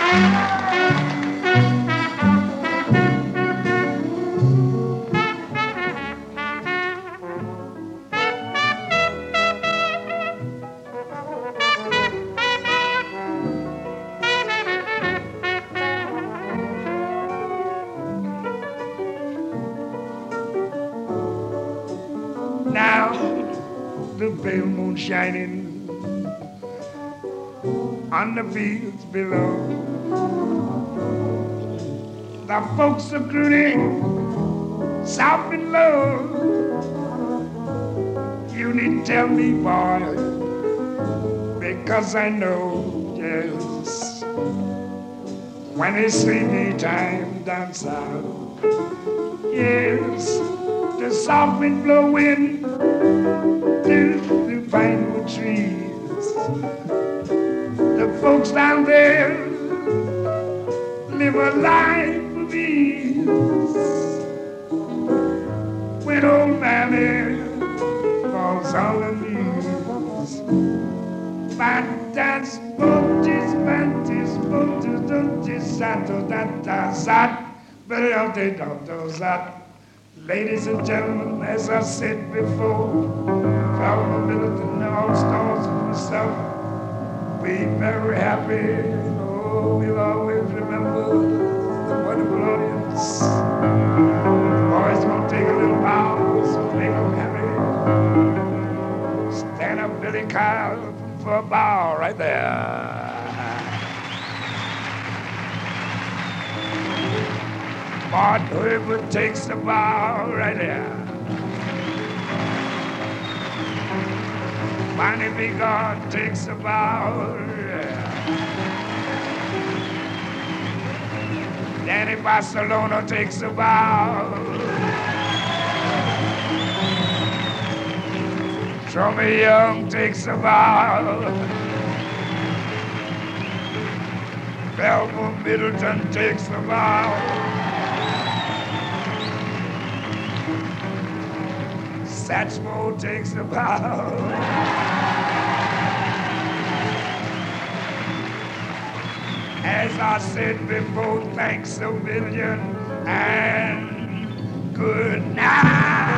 Now the pale moon shining on the fields below. The folks are crooning soft and low. You need tell me, boy, because I know, yes, when it's sleepy time down south, yes, the soft wind blowing through the pinewood trees. The folks down there live a life of ease. When old Mammy falls on her knees, Bantas, botis, bantis, botis, dontis, sato, data, sat, belote, donto, sat. Ladies and gentlemen, as I said before, Falcon Middleton, all stars and myself, we very happy. Oh, we'll always remember the wonderful audience. The boys gonna take a little bow, so make them happy. Stand up, Billy Kyle, for a bow right there. Bart Herbert takes a bow right there. Bonnie Bigard takes a bow. Danny Barcelona takes a bow. Tommy Young takes a bow. Belmont Middleton takes a bow. Satchmo takes a bow. As I said before, thanks a million and good night.